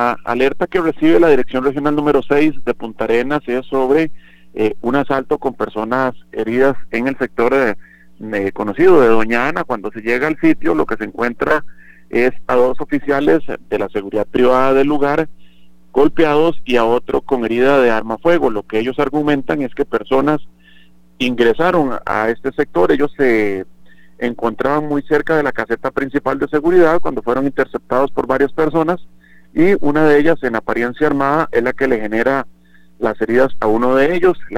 La alerta que recibe la Dirección Regional número 6 de Punta Arenas es sobre un asalto con personas heridas en el sector conocido de Doña Ana. Cuando se llega al sitio, lo que se encuentra es a 2 oficiales de la seguridad privada del lugar golpeados y a otro con herida de arma fuego. Lo que ellos argumentan es que personas ingresaron a este sector. Ellos se encontraban muy cerca de la caseta principal de seguridad cuando fueron interceptados por varias personas, y una de ellas, en apariencia armada, es la que le genera las heridas a uno de ellos.